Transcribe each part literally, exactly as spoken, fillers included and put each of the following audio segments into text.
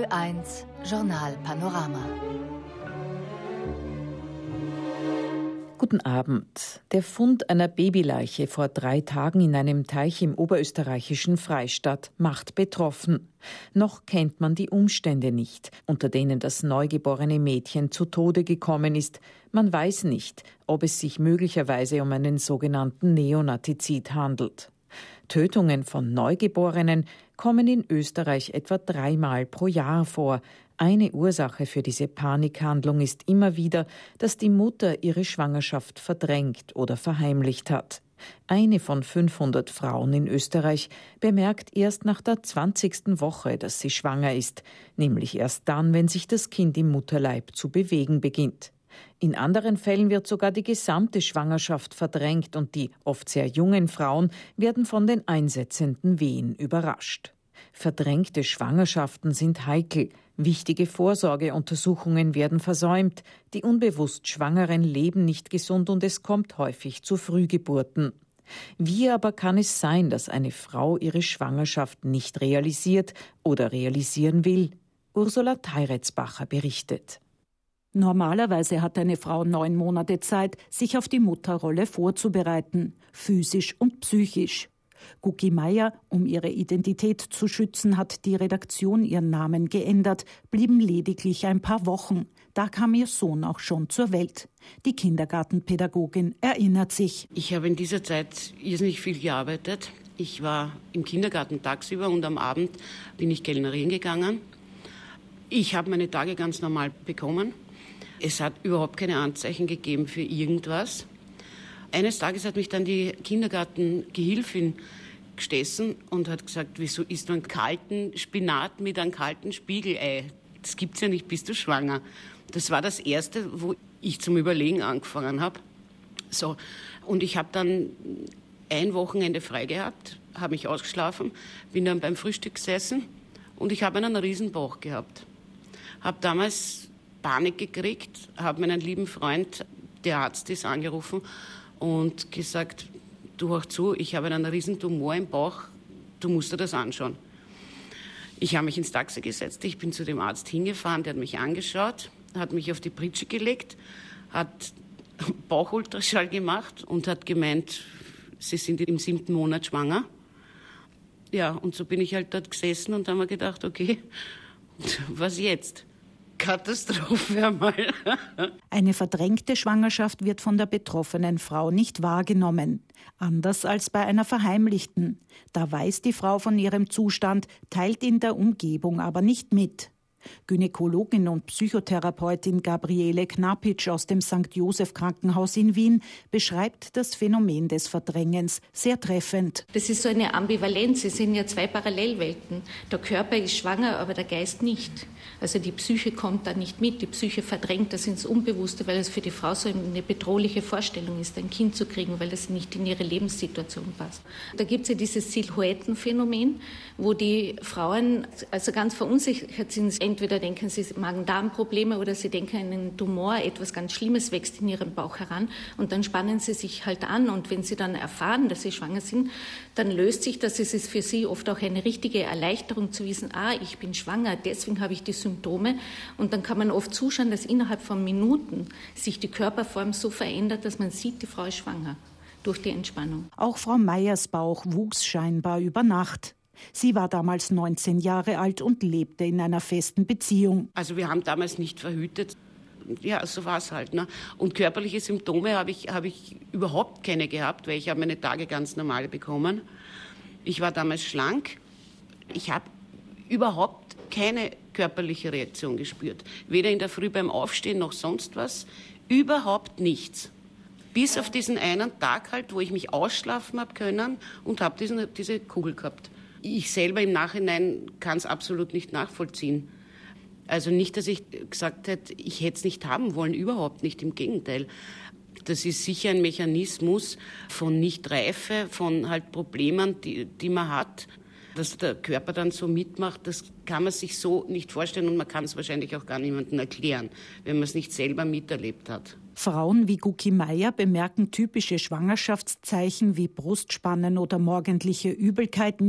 eins Journal Panorama. Guten Abend. Der Fund einer Babyleiche vor drei Tagen in einem Teich im oberösterreichischen Freistadt macht betroffen. Noch kennt man die Umstände nicht, unter denen das neugeborene Mädchen zu Tode gekommen ist. Man weiß nicht, ob es sich möglicherweise um einen sogenannten Neonatizid handelt. Tötungen von Neugeborenen kommen in Österreich etwa dreimal pro Jahr vor. Eine Ursache für diese Panikhandlung ist immer wieder, dass die Mutter ihre Schwangerschaft verdrängt oder verheimlicht hat. Eine von fünfhundert Frauen in Österreich bemerkt erst nach der zwanzigsten Woche, dass sie schwanger ist, nämlich erst dann, wenn sich das Kind im Mutterleib zu bewegen beginnt. In anderen Fällen wird sogar die gesamte Schwangerschaft verdrängt und die oft sehr jungen Frauen werden von den einsetzenden Wehen überrascht. Verdrängte Schwangerschaften sind heikel. Wichtige Vorsorgeuntersuchungen werden versäumt. Die unbewusst Schwangeren leben nicht gesund und es kommt häufig zu Frühgeburten. Wie aber kann es sein, dass eine Frau ihre Schwangerschaft nicht realisiert oder realisieren will? Ursula Teiretsbacher berichtet. Normalerweise hat eine Frau neun Monate Zeit, sich auf die Mutterrolle vorzubereiten, physisch und psychisch. Guki Meier, um ihre Identität zu schützen, hat die Redaktion ihren Namen geändert, blieben lediglich ein paar Wochen. Da kam ihr Sohn auch schon zur Welt. Die Kindergartenpädagogin erinnert sich. Ich habe in dieser Zeit irrsinnig viel gearbeitet. Ich war im Kindergarten tagsüber und am Abend bin ich kellnerieren gegangen. Ich habe meine Tage ganz normal bekommen. Es hat überhaupt keine Anzeichen gegeben für irgendwas. Eines Tages hat mich dann die Kindergartengehilfin gestessen und hat gesagt, wieso isst du einen kalten Spinat mit einem kalten Spiegelei? Das gibt's ja nicht, bist du schwanger? Das war das Erste, wo ich zum Überlegen angefangen habe. So. Und ich habe dann ein Wochenende frei gehabt, habe mich ausgeschlafen, bin dann beim Frühstück gesessen und ich habe einen Riesenbauch gehabt. Habe damals Panik gekriegt, habe meinen lieben Freund, der Arzt ist, angerufen und gesagt, du hör zu, ich habe einen riesen Tumor im Bauch, du musst dir das anschauen. Ich habe mich ins Taxi gesetzt, ich bin zu dem Arzt hingefahren, der hat mich angeschaut, hat mich auf die Pritsche gelegt, hat Bauchultraschall gemacht und hat gemeint, sie sind im siebten Monat schwanger. Ja, und so bin ich halt dort gesessen und habe mir gedacht, okay, was jetzt? Katastrophe einmal. Eine verdrängte Schwangerschaft wird von der betroffenen Frau nicht wahrgenommen. Anders als bei einer verheimlichten. Da weiß die Frau von ihrem Zustand, teilt in der Umgebung aber nicht mit. Gynäkologin und Psychotherapeutin Gabriele Knapitsch aus dem Sankt Joseph Krankenhaus in Wien beschreibt das Phänomen des Verdrängens sehr treffend. Das ist so eine Ambivalenz, es sind ja zwei Parallelwelten. Der Körper ist schwanger, aber der Geist nicht. Also die Psyche kommt da nicht mit, die Psyche verdrängt das ins Unbewusste, weil es für die Frau so eine bedrohliche Vorstellung ist, ein Kind zu kriegen, weil das nicht in ihre Lebenssituation passt. Da gibt es ja dieses Silhouettenphänomen, wo die Frauen also ganz verunsichert sind. Entweder denken sie Magen-Darm-Probleme oder sie denken einen Tumor, etwas ganz Schlimmes wächst in ihrem Bauch heran und dann spannen sie sich halt an und wenn sie dann erfahren, dass sie schwanger sind, dann löst sich das. Es ist für sie oft auch eine richtige Erleichterung zu wissen, ah, ich bin schwanger, deswegen habe ich die Symptome und dann kann man oft zuschauen, dass innerhalb von Minuten sich die Körperform so verändert, dass man sieht, die Frau ist schwanger durch die Entspannung. Auch Frau Meyers Bauch wuchs scheinbar über Nacht. Sie war damals neunzehn Jahre alt und lebte in einer festen Beziehung. Also wir haben damals nicht verhütet. Ja, so war es halt. Ne? Und körperliche Symptome habe ich, habe ich überhaupt keine gehabt, weil ich habe meine Tage ganz normal bekommen. Ich war damals schlank. Ich habe überhaupt keine körperliche Reaktion gespürt. Weder in der Früh beim Aufstehen noch sonst was. Überhaupt nichts. Bis auf diesen einen Tag halt, wo ich mich ausschlafen habe können und habe diesen, diese Kugel gehabt. Ich selber im Nachhinein kann es absolut nicht nachvollziehen. Also nicht, dass ich gesagt hätte, ich hätte es nicht haben wollen, überhaupt nicht, im Gegenteil. Das ist sicher ein Mechanismus von Nichtreife, von halt Problemen, die, die man hat. Dass der Körper dann so mitmacht, das kann man sich so nicht vorstellen und man kann es wahrscheinlich auch gar niemandem erklären, wenn man es nicht selber miterlebt hat. Frauen wie Guki Meier bemerken typische Schwangerschaftszeichen wie Brustspannen oder morgendliche Übelkeit nicht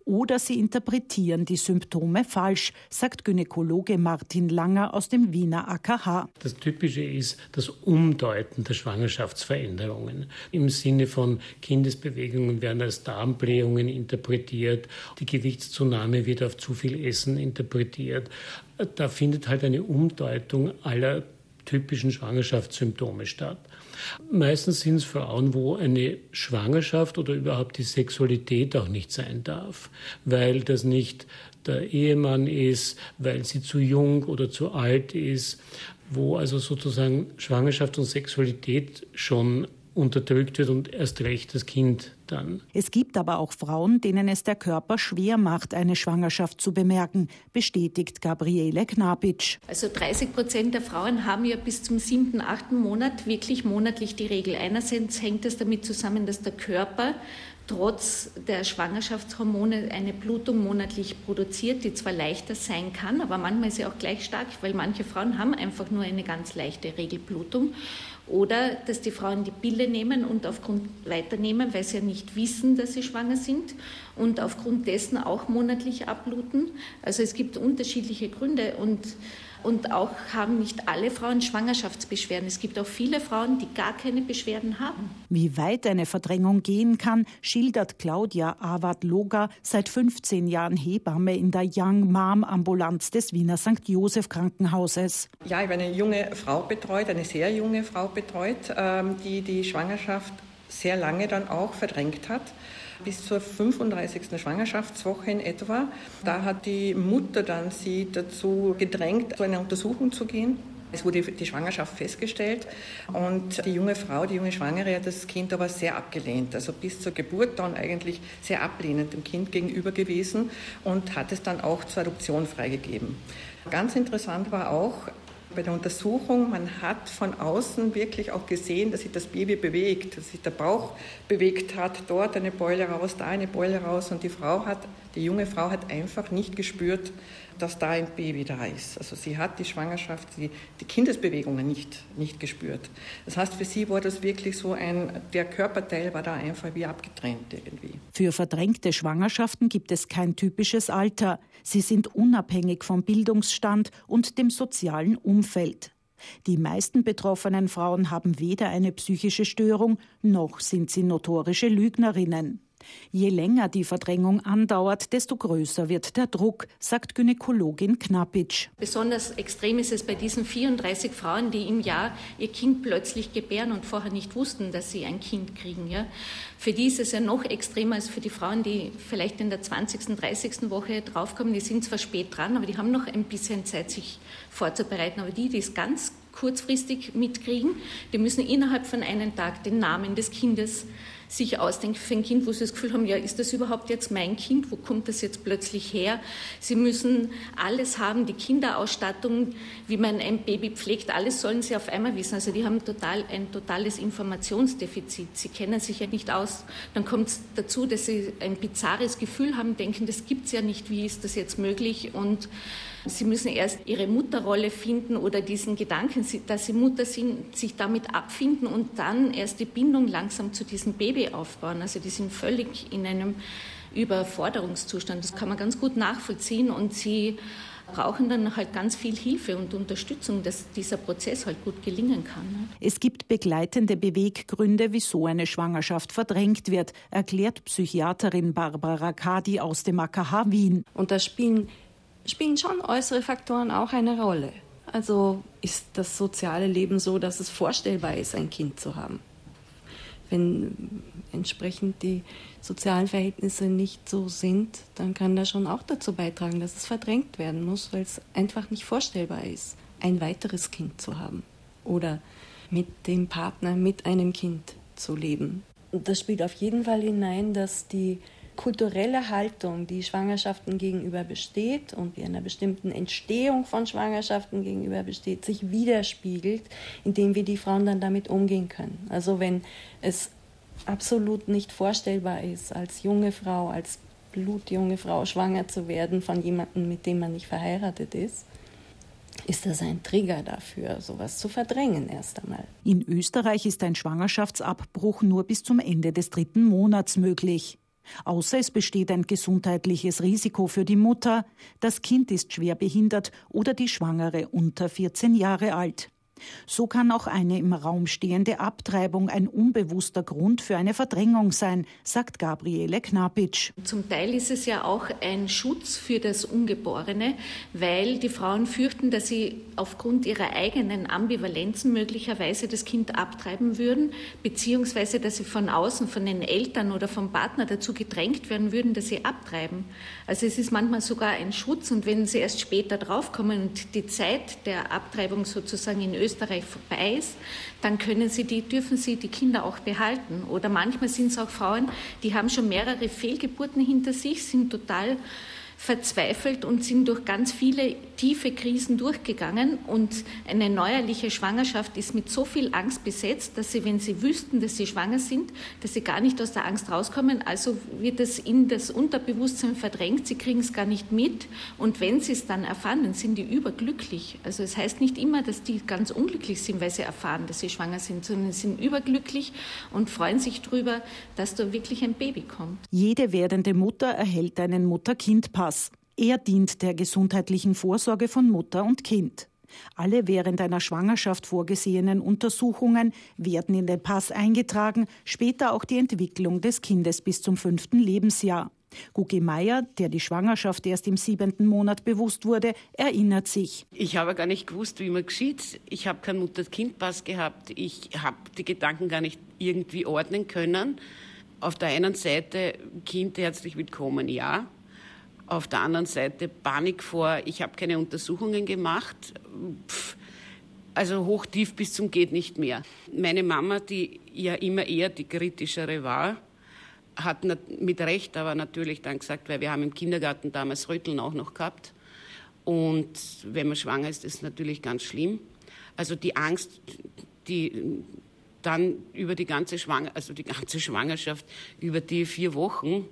Oder sie interpretieren die Symptome falsch, sagt Gynäkologe Martin Langer aus dem Wiener A K H. Das Typische ist das Umdeuten der Schwangerschaftsveränderungen. Im Sinne von Kindesbewegungen werden als Darmblähungen interpretiert, die Gewichtszunahme wird auf zu viel Essen interpretiert. Da findet halt eine Umdeutung aller typischen Schwangerschaftssymptome statt. Meistens sind es Frauen, wo eine Schwangerschaft oder überhaupt die Sexualität auch nicht sein darf, weil das nicht der Ehemann ist, weil sie zu jung oder zu alt ist, wo also sozusagen Schwangerschaft und Sexualität schon unterdrückt wird und erst recht das Kind dann. Es gibt aber auch Frauen, denen es der Körper schwer macht, eine Schwangerschaft zu bemerken, bestätigt Gabriele Knapitsch. Also dreißig Prozent der Frauen haben ja bis zum siebten, achten Monat wirklich monatlich die Regel. Einerseits hängt es damit zusammen, dass der Körper trotz der Schwangerschaftshormone eine Blutung monatlich produziert, die zwar leichter sein kann, aber manchmal ist sie auch gleich stark, weil manche Frauen haben einfach nur eine ganz leichte Regelblutung. Oder dass die Frauen die Pille nehmen und aufgrund weiternehmen, weil sie ja nicht wissen, dass sie schwanger sind und aufgrund dessen auch monatlich abbluten. Also es gibt unterschiedliche Gründe und Und auch haben nicht alle Frauen Schwangerschaftsbeschwerden. Es gibt auch viele Frauen, die gar keine Beschwerden haben. Wie weit eine Verdrängung gehen kann, schildert Claudia Awad-Loga, seit fünfzehn Jahren Hebamme in der Young Mom Ambulanz des Wiener Sankt Joseph Krankenhauses. Ja, ich habe eine junge Frau betreut, eine sehr junge Frau betreut, die die Schwangerschaft sehr lange dann auch verdrängt hat. Bis zur fünfunddreißigsten Schwangerschaftswoche in etwa. Da hat die Mutter dann sie dazu gedrängt, zu einer Untersuchung zu gehen. Es wurde die Schwangerschaft festgestellt und die junge Frau, die junge Schwangere, hat das Kind aber sehr abgelehnt. Also bis zur Geburt dann eigentlich sehr ablehnend dem Kind gegenüber gewesen und hat es dann auch zur Adoption freigegeben. Ganz interessant war auch, bei der Untersuchung, man hat von außen wirklich auch gesehen, dass sich das Baby bewegt, dass sich der Bauch bewegt hat, dort eine Beule raus, da eine Beule raus und die Frau hat, die junge Frau hat einfach nicht gespürt, dass da ein Baby da ist. Also sie hat die Schwangerschaft, die, die Kindesbewegungen nicht, nicht gespürt. Das heißt, für sie war das wirklich so ein, der Körperteil war da einfach wie abgetrennt irgendwie. Für verdrängte Schwangerschaften gibt es kein typisches Alter. Sie sind unabhängig vom Bildungsstand und dem sozialen Umfeld. Die meisten betroffenen Frauen haben weder eine psychische Störung, noch sind sie notorische Lügnerinnen. Je länger die Verdrängung andauert, desto größer wird der Druck, sagt Gynäkologin Knapitsch. Besonders extrem ist es bei diesen vierunddreißig Frauen, die im Jahr ihr Kind plötzlich gebären und vorher nicht wussten, dass sie ein Kind kriegen. Ja. Für die ist es ja noch extremer als für die Frauen, die vielleicht in der zwanzigsten, dreißigsten Woche draufkommen. Die sind zwar spät dran, aber die haben noch ein bisschen Zeit, sich vorzubereiten. Aber die, die es ganz kurzfristig mitkriegen, die müssen innerhalb von einem Tag den Namen des Kindes sich ausdenken für ein Kind, wo sie das Gefühl haben, ja, ist das überhaupt jetzt mein Kind? Wo kommt das jetzt plötzlich her? Sie müssen alles haben, die Kinderausstattung, wie man ein Baby pflegt, alles sollen sie auf einmal wissen. Also die haben total ein totales Informationsdefizit. Sie kennen sich ja nicht aus. Dann kommt es dazu, dass sie ein bizarres Gefühl haben, denken, das gibt es ja nicht, wie ist das jetzt möglich? Und sie müssen erst ihre Mutterrolle finden oder diesen Gedanken, dass sie Mutter sind, sich damit abfinden und dann erst die Bindung langsam zu diesem Baby aufbauen. Also die sind völlig in einem Überforderungszustand. Das kann man ganz gut nachvollziehen und sie brauchen dann halt ganz viel Hilfe und Unterstützung, dass dieser Prozess halt gut gelingen kann. Es gibt begleitende Beweggründe, wieso eine Schwangerschaft verdrängt wird, erklärt Psychiaterin Barbara Kadi aus dem A K H Wien. Und da spielen spielen schon äußere Faktoren auch eine Rolle. Also ist das soziale Leben so, dass es vorstellbar ist, ein Kind zu haben. Wenn entsprechend die sozialen Verhältnisse nicht so sind, dann kann das schon auch dazu beitragen, dass es verdrängt werden muss, weil es einfach nicht vorstellbar ist, ein weiteres Kind zu haben oder mit dem Partner, mit einem Kind zu leben. Und das spielt auf jeden Fall hinein, dass die kulturelle Haltung, die Schwangerschaften gegenüber besteht und die einer bestimmten Entstehung von Schwangerschaften gegenüber besteht, sich widerspiegelt, indem wir die Frauen dann damit umgehen können. Also wenn es absolut nicht vorstellbar ist, als junge Frau, als blutjunge Frau schwanger zu werden von jemandem, mit dem man nicht verheiratet ist, ist das ein Trigger dafür, sowas zu verdrängen erst einmal. In Österreich ist ein Schwangerschaftsabbruch nur bis zum Ende des dritten Monats möglich. Außer es besteht ein gesundheitliches Risiko für die Mutter, das Kind ist schwer behindert oder die Schwangere unter vierzehn Jahre alt. So kann auch eine im Raum stehende Abtreibung ein unbewusster Grund für eine Verdrängung sein, sagt Gabriele Knapitsch. Zum Teil ist es ja auch ein Schutz für das Ungeborene, weil die Frauen fürchten, dass sie aufgrund ihrer eigenen Ambivalenzen möglicherweise das Kind abtreiben würden, beziehungsweise dass sie von außen, von den Eltern oder vom Partner dazu gedrängt werden würden, dass sie abtreiben. Also es ist manchmal sogar ein Schutz, und wenn sie erst später draufkommen und die Zeit der Abtreibung sozusagen in Österreich Österreich vorbei ist, dann können sie die, dürfen sie die Kinder auch behalten. Oder manchmal sind es auch Frauen, die haben schon mehrere Fehlgeburten hinter sich, sind total verzweifelt und sind durch ganz viele tiefe Krisen durchgegangen. Und eine neuerliche Schwangerschaft ist mit so viel Angst besetzt, dass sie, wenn sie wüssten, dass sie schwanger sind, dass sie gar nicht aus der Angst rauskommen. Also wird es in das Unterbewusstsein verdrängt, sie kriegen es gar nicht mit. Und wenn sie es dann erfahren, dann sind die überglücklich. Also es heißt nicht immer, dass die ganz unglücklich sind, weil sie erfahren, dass sie schwanger sind, sondern sie sind überglücklich und freuen sich darüber, dass da wirklich ein Baby kommt. Jede werdende Mutter erhält einen Mutter-Kind-Pass. Er dient der gesundheitlichen Vorsorge von Mutter und Kind. Alle während einer Schwangerschaft vorgesehenen Untersuchungen werden in den Pass eingetragen, später auch die Entwicklung des Kindes bis zum fünften Lebensjahr. Gugi Meier, der die Schwangerschaft erst im siebenten Monat bewusst wurde, erinnert sich. Ich habe gar nicht gewusst, wie man geschieht. Ich habe keinen Mutter-Kind-Pass gehabt. Ich habe die Gedanken gar nicht irgendwie ordnen können. Auf der einen Seite Kind herzlich willkommen, ja. Auf der anderen Seite Panik vor, ich habe keine Untersuchungen gemacht. Pff, also hochtief bis zum geht nicht mehr. Meine Mama, die ja immer eher die kritischere war, hat mit Recht aber natürlich dann gesagt, weil wir haben im Kindergarten damals Röteln auch noch gehabt. Und wenn man schwanger ist, ist es natürlich ganz schlimm. Also die Angst, die dann über die ganze Schwanger, also die ganze Schwangerschaft, über die vier Wochen,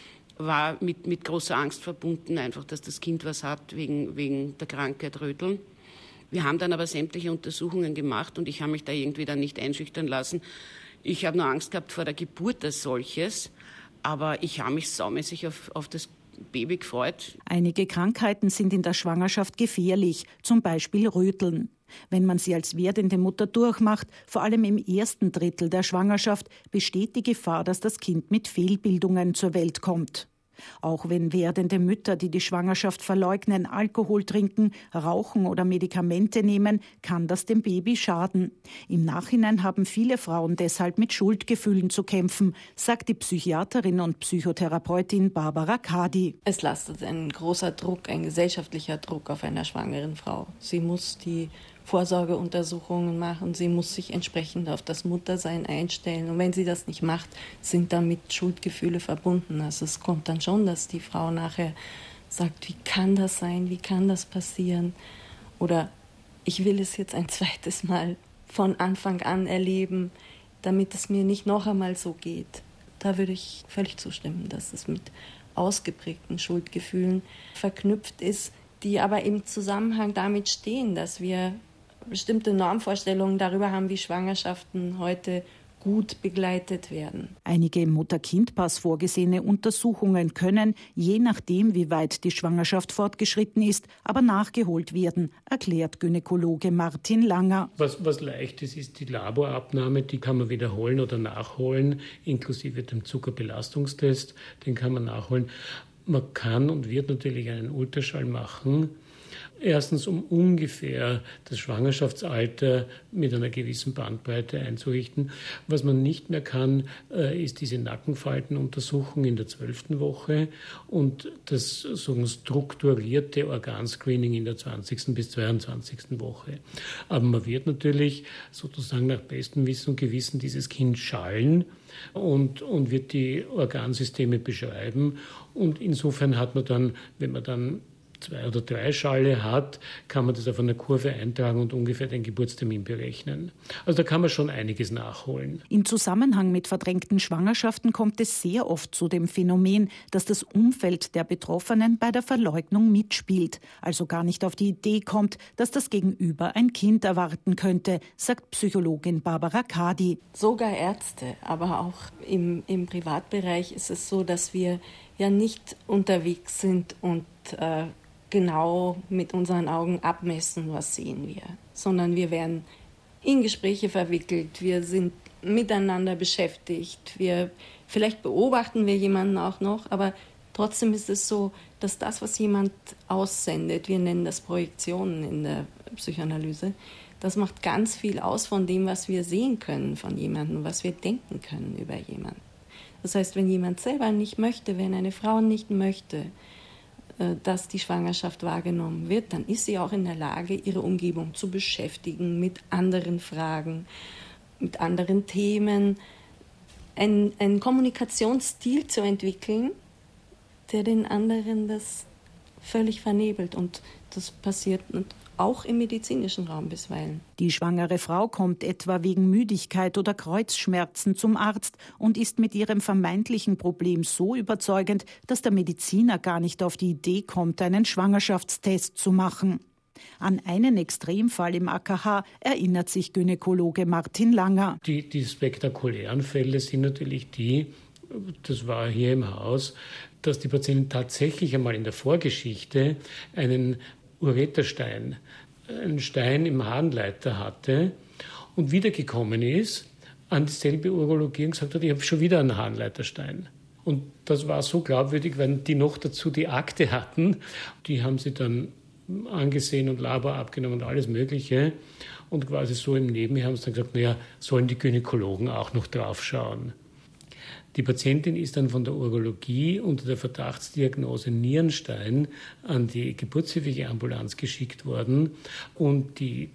war mit, mit großer Angst verbunden, einfach, dass das Kind was hat wegen, wegen der Krankheit Röteln. Wir haben dann aber sämtliche Untersuchungen gemacht und ich habe mich da irgendwie dann nicht einschüchtern lassen. Ich habe nur Angst gehabt vor der Geburt als solches, aber ich habe mich saumäßig auf, auf das Baby gefreut. Einige Krankheiten sind in der Schwangerschaft gefährlich, zum Beispiel Röteln. Wenn man sie als werdende Mutter durchmacht, vor allem im ersten Drittel der Schwangerschaft, besteht die Gefahr, dass das Kind mit Fehlbildungen zur Welt kommt. Auch wenn werdende Mütter, die die Schwangerschaft verleugnen, Alkohol trinken, rauchen oder Medikamente nehmen, kann das dem Baby schaden. Im Nachhinein haben viele Frauen deshalb mit Schuldgefühlen zu kämpfen, sagt die Psychiaterin und Psychotherapeutin Barbara Kadi. Es lastet ein großer Druck, ein gesellschaftlicher Druck auf einer schwangeren Frau. Sie muss die Vorsorgeuntersuchungen machen. Sie muss sich entsprechend auf das Muttersein einstellen. Und wenn sie das nicht macht, sind damit Schuldgefühle verbunden. Also es kommt dann schon, dass die Frau nachher sagt, wie kann das sein, wie kann das passieren? Oder ich will es jetzt ein zweites Mal von Anfang an erleben, damit es mir nicht noch einmal so geht. Da würde ich völlig zustimmen, dass es mit ausgeprägten Schuldgefühlen verknüpft ist, die aber im Zusammenhang damit stehen, dass wir bestimmte Normvorstellungen darüber haben, wie Schwangerschaften heute gut begleitet werden. Einige im Mutter-Kind-Pass vorgesehene Untersuchungen können, je nachdem wie weit die Schwangerschaft fortgeschritten ist, aber nachgeholt werden, erklärt Gynäkologe Martin Langer. Was, was leicht ist, ist die Laborabnahme, die kann man wiederholen oder nachholen, inklusive dem Zuckerbelastungstest, den kann man nachholen. Man kann und wird natürlich einen Ultraschall machen. Erstens, um ungefähr das Schwangerschaftsalter mit einer gewissen Bandbreite einzurichten. Was man nicht mehr kann, ist diese Nackenfaltenuntersuchung in der zwölften Woche und das so strukturierte Organscreening in der zwanzigsten bis zweiundzwanzigsten Woche. Aber man wird natürlich sozusagen nach bestem Wissen und Gewissen dieses Kind schallen und, und wird die Organsysteme beschreiben. Und insofern hat man dann, wenn man dann zwei oder drei Schale hat, kann man das auf einer Kurve eintragen und ungefähr den Geburtstermin berechnen. Also da kann man schon einiges nachholen. Im Zusammenhang mit verdrängten Schwangerschaften kommt es sehr oft zu dem Phänomen, dass das Umfeld der Betroffenen bei der Verleugnung mitspielt, also gar nicht auf die Idee kommt, dass das Gegenüber ein Kind erwarten könnte, sagt Psychologin Barbara Kadi. Sogar Ärzte, aber auch im, im Privatbereich ist es so, dass wir ja nicht unterwegs sind und äh, genau mit unseren Augen abmessen, was sehen wir, sondern wir werden in Gespräche verwickelt, wir sind miteinander beschäftigt, wir, vielleicht beobachten wir jemanden auch noch, aber trotzdem ist es so, dass das, was jemand aussendet, wir nennen das Projektionen in der Psychoanalyse, das macht ganz viel aus von dem, was wir sehen können von jemandem, was wir denken können über jemanden. Das heißt, wenn jemand selber nicht möchte, wenn eine Frau nicht möchte, dass die Schwangerschaft wahrgenommen wird, dann ist sie auch in der Lage, ihre Umgebung zu beschäftigen mit anderen Fragen, mit anderen Themen, einen, einen Kommunikationsstil zu entwickeln, der den anderen das völlig vernebelt. Und das passiert auch im medizinischen Raum bisweilen. Die schwangere Frau kommt etwa wegen Müdigkeit oder Kreuzschmerzen zum Arzt und ist mit ihrem vermeintlichen Problem so überzeugend, dass der Mediziner gar nicht auf die Idee kommt, einen Schwangerschaftstest zu machen. An einen Extremfall im A K H erinnert sich Gynäkologe Martin Langer. Die, die spektakulären Fälle sind natürlich die, das war hier im Haus, dass die Patientin tatsächlich einmal in der Vorgeschichte einen Ureterstein, einen Stein im Harnleiter hatte und wiedergekommen ist an dieselbe Urologie und gesagt hat, ich habe schon wieder einen Harnleiterstein. Und das war so glaubwürdig, weil die noch dazu die Akte hatten. Die haben sie dann angesehen und Labor abgenommen und alles Mögliche. Und quasi so im Nebenher haben sie dann gesagt, naja, sollen die Gynäkologen auch noch drauf schauen. Die Patientin ist dann von der Urologie unter der Verdachtsdiagnose Nierenstein an die geburtshilfliche Ambulanz geschickt worden und die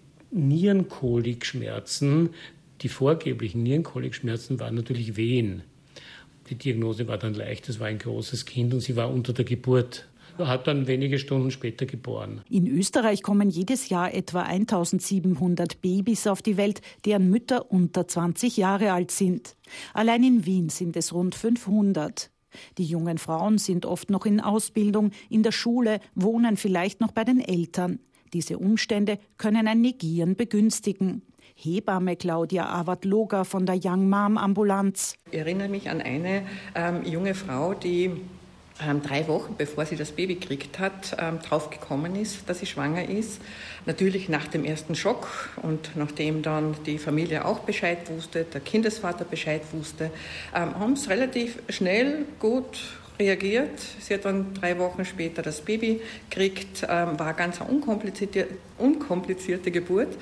Nierenkolikschmerzen, die vorgeblichen Nierenkolikschmerzen waren natürlich Wehen. Die Diagnose war dann leicht, es war ein großes Kind und sie war unter der Geburt. Hat dann wenige Stunden später geboren. In Österreich kommen jedes Jahr etwa eintausendsiebenhundert Babys auf die Welt, deren Mütter unter zwanzig Jahre alt sind. Allein in Wien sind es rund fünfhundert. Die jungen Frauen sind oft noch in Ausbildung, in der Schule, wohnen vielleicht noch bei den Eltern. Diese Umstände können ein Negieren begünstigen. Hebamme Claudia Awad-Loger von der Young Mom Ambulanz. Ich erinnere mich an eine ähm, junge Frau, die Ähm, drei Wochen, bevor sie das Baby gekriegt hat, ähm, draufgekommen ist, dass sie schwanger ist. Natürlich nach dem ersten Schock und nachdem dann die Familie auch Bescheid wusste, der Kindesvater Bescheid wusste, ähm, haben sie relativ schnell gut reagiert. Sie hat dann drei Wochen später das Baby gekriegt, ähm, war ganz eine unkomplizierte, unkomplizierte Geburt.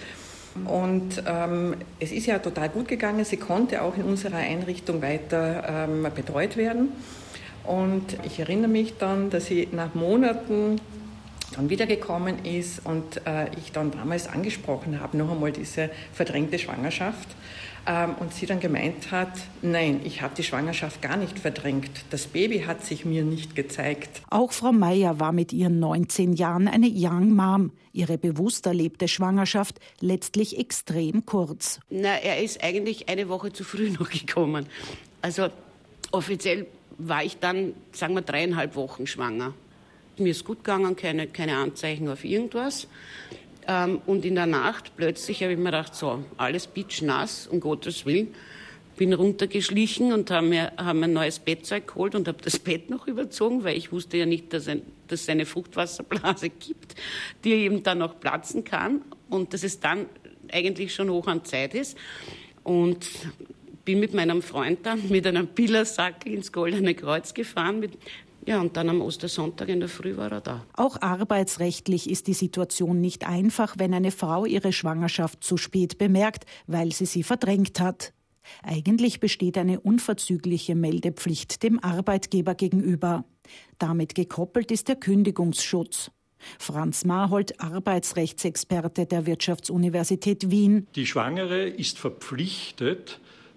Und ähm, es ist ja total gut gegangen. Sie konnte auch in unserer Einrichtung weiter ähm, betreut werden. Und ich erinnere mich dann, dass sie nach Monaten dann wiedergekommen ist und äh, ich dann damals angesprochen habe, noch einmal diese verdrängte Schwangerschaft. Ähm, und sie dann gemeint hat, nein, ich habe die Schwangerschaft gar nicht verdrängt. Das Baby hat sich mir nicht gezeigt. Auch Frau Meier war mit ihren neunzehn Jahren eine Young Mom. Ihre bewusst erlebte Schwangerschaft letztlich extrem kurz. Na, er ist eigentlich eine Woche zu früh noch gekommen. Also offiziell war ich dann, sagen wir, dreieinhalb Wochen schwanger. Mir ist gut gegangen, keine, keine Anzeichen auf irgendwas. Ähm, und in der Nacht plötzlich habe ich mir gedacht, so, alles pitschnass, um Gottes Willen. Bin runtergeschlichen und habe mir, hab mir ein neues Bettzeug geholt und habe das Bett noch überzogen, weil ich wusste ja nicht, dass, ein, dass es eine Fruchtwasserblase gibt, die eben dann auch platzen kann und dass es dann eigentlich schon hoch an Zeit ist. Und bin mit meinem Freund dann mit einem Pillersack ins Goldene Kreuz gefahren. Mit, ja, und dann am Ostersonntag in der Früh war er da. Auch arbeitsrechtlich ist die Situation nicht einfach, wenn eine Frau ihre Schwangerschaft zu spät bemerkt, weil sie sie verdrängt hat. Eigentlich besteht eine unverzügliche Meldepflicht dem Arbeitgeber gegenüber. Damit gekoppelt ist der Kündigungsschutz. Franz Marhold, Arbeitsrechtsexperte der Wirtschaftsuniversität Wien. Die Schwangere ist verpflichtet,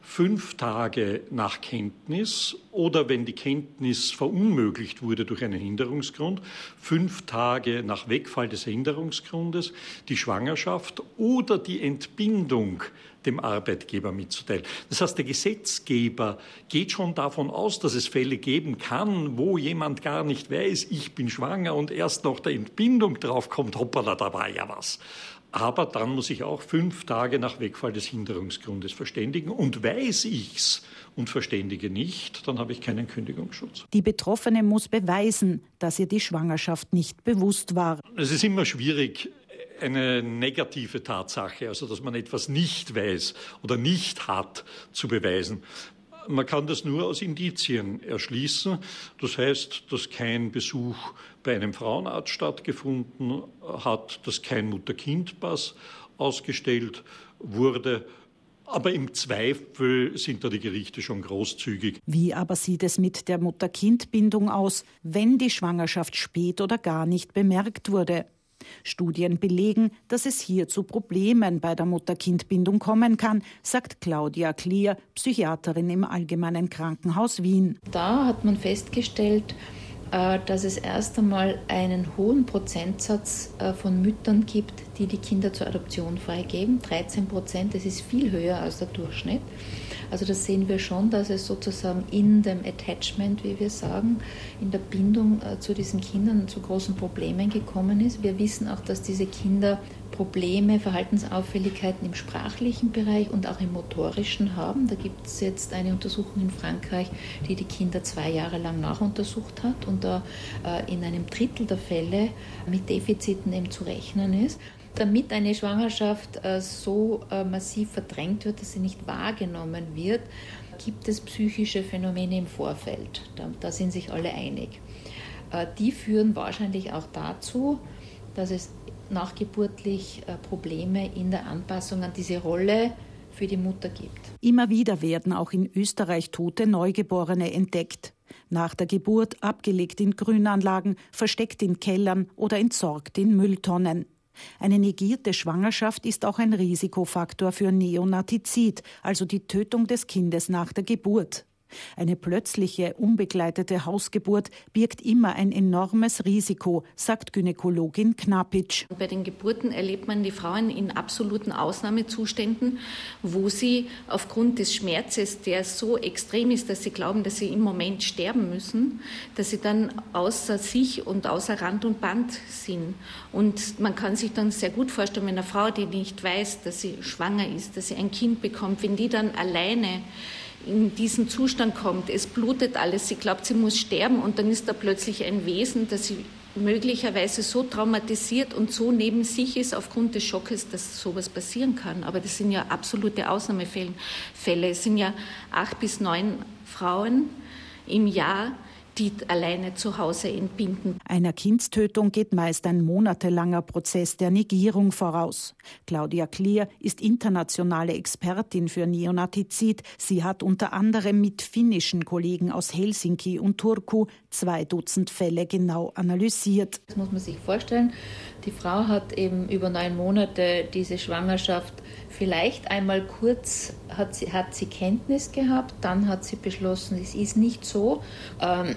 fünf Tage nach Kenntnis oder wenn die Kenntnis verunmöglicht wurde durch einen Hinderungsgrund, fünf Tage nach Wegfall des Hinderungsgrundes die Schwangerschaft oder die Entbindung dem Arbeitgeber mitzuteilen. Das heißt, der Gesetzgeber geht schon davon aus, dass es Fälle geben kann, wo jemand gar nicht weiß, ich bin schwanger und erst nach der Entbindung draufkommt, hoppala, da war ja was. Aber dann muss ich auch fünf Tage nach Wegfall des Hinderungsgrundes verständigen. Und weiß ich's und verständige nicht, dann habe ich keinen Kündigungsschutz. Die Betroffene muss beweisen, dass ihr die Schwangerschaft nicht bewusst war. Es ist immer schwierig, eine negative Tatsache, also dass man etwas nicht weiß oder nicht hat, zu beweisen. Man kann das nur aus Indizien erschließen. Das heißt, dass kein Besuch bei einem Frauenarzt stattgefunden hat, dass kein Mutter-Kind-Pass ausgestellt wurde. Aber im Zweifel sind da die Gerichte schon großzügig. Wie aber sieht es mit der Mutter-Kind-Bindung aus, wenn die Schwangerschaft spät oder gar nicht bemerkt wurde? Studien belegen, dass es hier zu Problemen bei der Mutter-Kind-Bindung kommen kann, sagt Claudia Klier, Psychiaterin im Allgemeinen Krankenhaus Wien. Da hat man festgestellt, dass es erst einmal einen hohen Prozentsatz von Müttern gibt, die die Kinder zur Adoption freigeben. dreizehn Prozent, das ist viel höher als der Durchschnitt. Also das sehen wir schon, dass es sozusagen in dem Attachment, wie wir sagen, in der Bindung zu diesen Kindern zu großen Problemen gekommen ist. Wir wissen auch, dass diese Kinder Probleme, Verhaltensauffälligkeiten im sprachlichen Bereich und auch im motorischen haben. Da gibt es jetzt eine Untersuchung in Frankreich, die die Kinder zwei Jahre lang nachuntersucht hat und da äh, in einem Drittel der Fälle mit Defiziten eben zu rechnen ist. Damit eine Schwangerschaft äh, so äh, massiv verdrängt wird, dass sie nicht wahrgenommen wird, gibt es psychische Phänomene im Vorfeld. Da, da sind sich alle einig. Äh, die führen wahrscheinlich auch dazu, dass es nachgeburtlich äh, Probleme in der Anpassung an diese Rolle für die Mutter gibt. Immer wieder werden auch in Österreich tote Neugeborene entdeckt. Nach der Geburt abgelegt in Grünanlagen, versteckt in Kellern oder entsorgt in Mülltonnen. Eine negierte Schwangerschaft ist auch ein Risikofaktor für Neonatizid, also die Tötung des Kindes nach der Geburt. Eine plötzliche, unbegleitete Hausgeburt birgt immer ein enormes Risiko, sagt Gynäkologin Knapitsch. Bei den Geburten erlebt man die Frauen in absoluten Ausnahmezuständen, wo sie aufgrund des Schmerzes, der so extrem ist, dass sie glauben, dass sie im Moment sterben müssen, dass sie dann außer sich und außer Rand und Band sind. Und man kann sich dann sehr gut vorstellen, wenn eine Frau, die nicht weiß, dass sie schwanger ist, dass sie ein Kind bekommt, wenn die dann alleine in diesen Zustand kommt, es blutet alles, sie glaubt, sie muss sterben und dann ist da plötzlich ein Wesen, das sie möglicherweise so traumatisiert und so neben sich ist aufgrund des Schockes, dass sowas passieren kann. Aber das sind ja absolute Ausnahmefälle. Es sind ja acht bis neun Frauen im Jahr, die alleine zu Hause entbinden. Einer Kindstötung geht meist ein monatelanger Prozess der Negierung voraus. Claudia Klier ist internationale Expertin für Neonatizid. Sie hat unter anderem mit finnischen Kollegen aus Helsinki und Turku zwei Dutzend Fälle genau analysiert. Das muss man sich vorstellen. Die Frau hat eben über neun Monate diese Schwangerschaft vielleicht einmal kurz hat sie, hat sie Kenntnis gehabt, dann hat sie beschlossen, es ist nicht so. Ähm,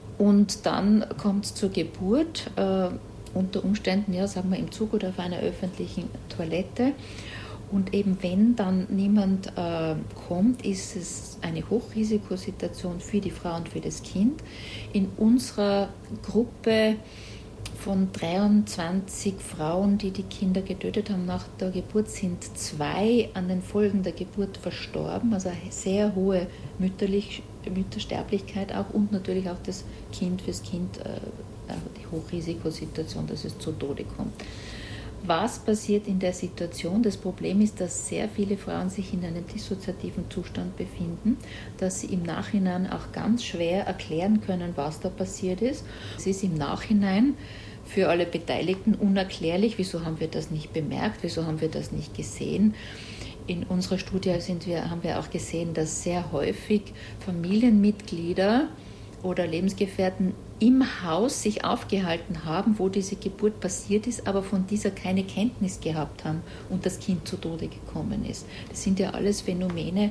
und dann kommt es zur Geburt, äh, unter Umständen, ja, sagen wir im Zug oder auf einer öffentlichen Toilette. Und eben wenn dann niemand äh, kommt, ist es eine Hochrisikosituation für die Frau und für das Kind. In unserer Gruppe von dreiundzwanzig Frauen, die die Kinder getötet haben nach der Geburt, sind zwei an den Folgen der Geburt verstorben. Also eine sehr hohe mütterlich, Müttersterblichkeit auch und natürlich auch das Kind fürs Kind, äh, die Hochrisikosituation, dass es zu Tode kommt. Was passiert in der Situation? Das Problem ist, dass sehr viele Frauen sich in einem dissoziativen Zustand befinden, dass sie im Nachhinein auch ganz schwer erklären können, was da passiert ist. Es ist im Nachhinein für alle Beteiligten unerklärlich, wieso haben wir das nicht bemerkt, wieso haben wir das nicht gesehen. In unserer Studie sind wir, haben wir auch gesehen, dass sehr häufig Familienmitglieder oder Lebensgefährten im Haus sich aufgehalten haben, wo diese Geburt passiert ist, aber von dieser keine Kenntnis gehabt haben und das Kind zu Tode gekommen ist. Das sind ja alles Phänomene,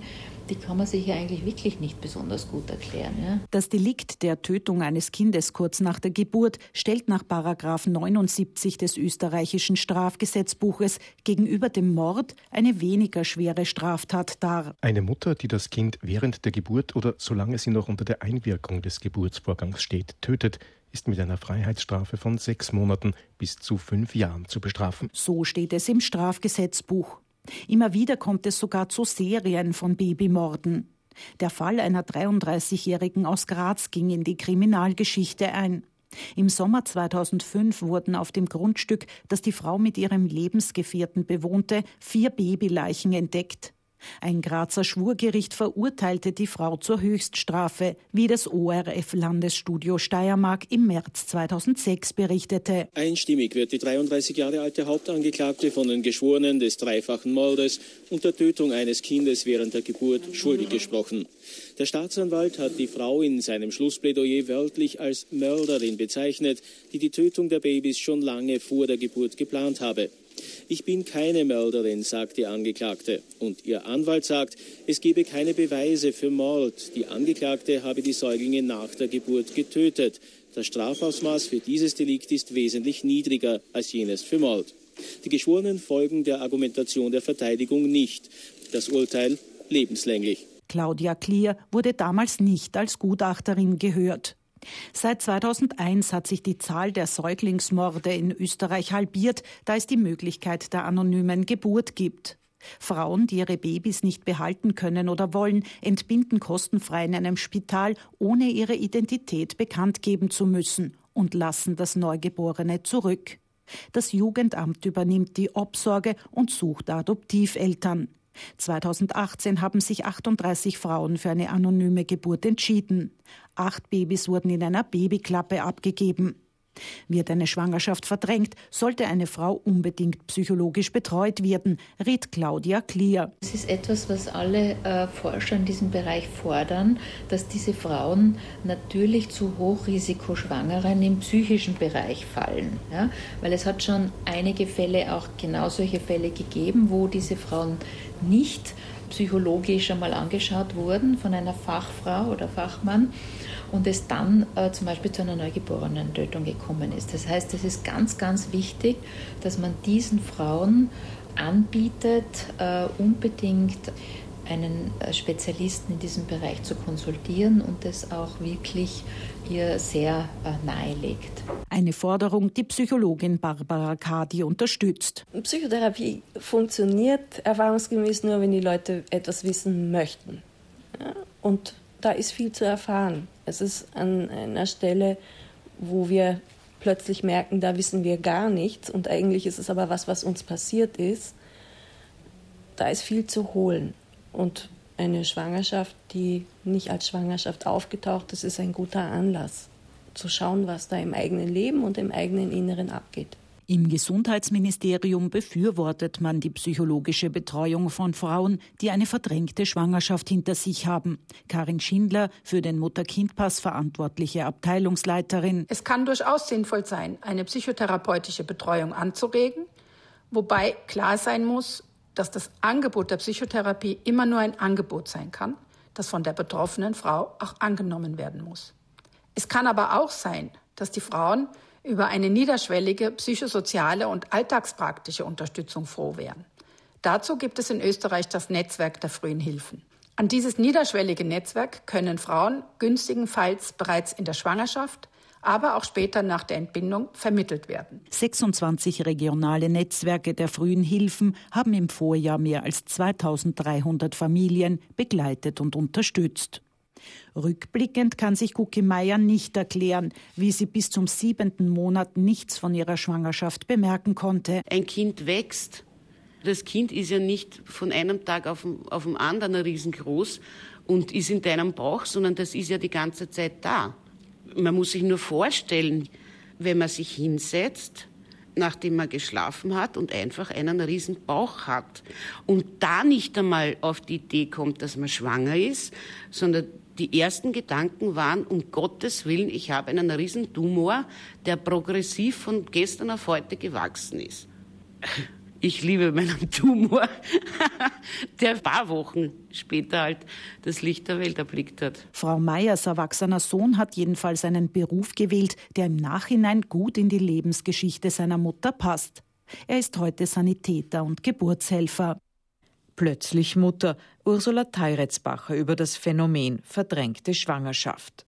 die kann man sich ja eigentlich wirklich nicht besonders gut erklären. Ja? Das Delikt der Tötung eines Kindes kurz nach der Geburt stellt nach Paragraph neunundsiebzig des österreichischen Strafgesetzbuches gegenüber dem Mord eine weniger schwere Straftat dar. Eine Mutter, die das Kind während der Geburt oder solange sie noch unter der Einwirkung des Geburtsvorgangs steht, tötet, ist mit einer Freiheitsstrafe von sechs Monaten bis zu fünf Jahren zu bestrafen. So steht es im Strafgesetzbuch. Immer wieder kommt es sogar zu Serien von Babymorden. Der Fall einer dreiunddreißigjährigen aus Graz ging in die Kriminalgeschichte ein. Im Sommer zweitausendfünf wurden auf dem Grundstück, das die Frau mit ihrem Lebensgefährten bewohnte, vier Babyleichen entdeckt. Ein Grazer Schwurgericht verurteilte die Frau zur Höchststrafe, wie das O R F-Landesstudio Steiermark im März zweitausendsechs berichtete. Einstimmig wird die dreiunddreißig Jahre alte Hauptangeklagte von den Geschworenen des dreifachen Mordes und der Tötung eines Kindes während der Geburt schuldig gesprochen. Der Staatsanwalt hat die Frau in seinem Schlussplädoyer wörtlich als Mörderin bezeichnet, die die Tötung der Babys schon lange vor der Geburt geplant habe. Ich bin keine Mörderin, sagt die Angeklagte. Und ihr Anwalt sagt, es gebe keine Beweise für Mord. Die Angeklagte habe die Säuglinge nach der Geburt getötet. Das Strafausmaß für dieses Delikt ist wesentlich niedriger als jenes für Mord. Die Geschworenen folgen der Argumentation der Verteidigung nicht. Das Urteil lebenslänglich. Claudia Klier wurde damals nicht als Gutachterin gehört. Seit zweitausendeins hat sich die Zahl der Säuglingsmorde in Österreich halbiert, da es die Möglichkeit der anonymen Geburt gibt. Frauen, die ihre Babys nicht behalten können oder wollen, entbinden kostenfrei in einem Spital, ohne ihre Identität bekannt geben zu müssen, und lassen das Neugeborene zurück. Das Jugendamt übernimmt die Obsorge und sucht Adoptiveltern. zweitausendachtzehn haben sich achtunddreißig Frauen für eine anonyme Geburt entschieden. Acht Babys wurden in einer Babyklappe abgegeben. Wird eine Schwangerschaft verdrängt, sollte eine Frau unbedingt psychologisch betreut werden, rät Claudia Klier. Es ist etwas, was alle äh, Forscher in diesem Bereich fordern, dass diese Frauen natürlich zu Hochrisikoschwangeren im psychischen Bereich fallen. Ja? Weil es hat schon einige Fälle, auch genau solche Fälle gegeben, wo diese Frauen nicht psychologisch einmal angeschaut wurden von einer Fachfrau oder Fachmann und es dann äh, zum Beispiel zu einer Neugeborenen-Tötung gekommen ist. Das heißt, es ist ganz, ganz wichtig, dass man diesen Frauen anbietet, äh, unbedingt einen Spezialisten in diesem Bereich zu konsultieren und es auch wirklich ihr sehr äh, nahelegt. Eine Forderung, die Psychologin Barbara Kadi unterstützt. Psychotherapie funktioniert erfahrungsgemäß nur, wenn die Leute etwas wissen möchten. Ja? Und da ist viel zu erfahren. Es ist an einer Stelle, wo wir plötzlich merken, da wissen wir gar nichts und eigentlich ist es aber was, was uns passiert ist. Da ist viel zu holen. Und eine Schwangerschaft, die nicht als Schwangerschaft aufgetaucht ist, ist ein guter Anlass, zu schauen, was da im eigenen Leben und im eigenen Inneren abgeht. Im Gesundheitsministerium befürwortet man die psychologische Betreuung von Frauen, die eine verdrängte Schwangerschaft hinter sich haben. Karin Schindler, für den Mutter-Kind-Pass verantwortliche Abteilungsleiterin. Es kann durchaus sinnvoll sein, eine psychotherapeutische Betreuung anzuregen, wobei klar sein muss, dass das Angebot der Psychotherapie immer nur ein Angebot sein kann, das von der betroffenen Frau auch angenommen werden muss. Es kann aber auch sein, dass die Frauen über eine niederschwellige psychosoziale und alltagspraktische Unterstützung froh wären. Dazu gibt es in Österreich das Netzwerk der frühen Hilfen. An dieses niederschwellige Netzwerk können Frauen günstigenfalls bereits in der Schwangerschaft, aber auch später nach der Entbindung vermittelt werden. sechsundzwanzig regionale Netzwerke der frühen Hilfen haben im Vorjahr mehr als zweitausenddreihundert Familien begleitet und unterstützt. Rückblickend kann sich Gucki Meier nicht erklären, wie sie bis zum siebenten Monat nichts von ihrer Schwangerschaft bemerken konnte. Ein Kind wächst. Das Kind ist ja nicht von einem Tag auf den, auf den anderen riesengroß und ist in deinem Bauch, sondern das ist ja die ganze Zeit da. Man muss sich nur vorstellen, wenn man sich hinsetzt, nachdem man geschlafen hat und einfach einen riesen Bauch hat und da nicht einmal auf die Idee kommt, dass man schwanger ist, sondern die ersten Gedanken waren, um Gottes Willen, ich habe einen riesen Tumor, der progressiv von gestern auf heute gewachsen ist. ich liebe meinen Tumor, der ein paar Wochen später halt das Licht der Welt erblickt hat. Frau Meyers erwachsener Sohn hat jedenfalls einen Beruf gewählt, der im Nachhinein gut in die Lebensgeschichte seiner Mutter passt. Er ist heute Sanitäter und Geburtshelfer. Plötzlich Mutter, Ursula Teiretsbacher über das Phänomen verdrängte Schwangerschaft.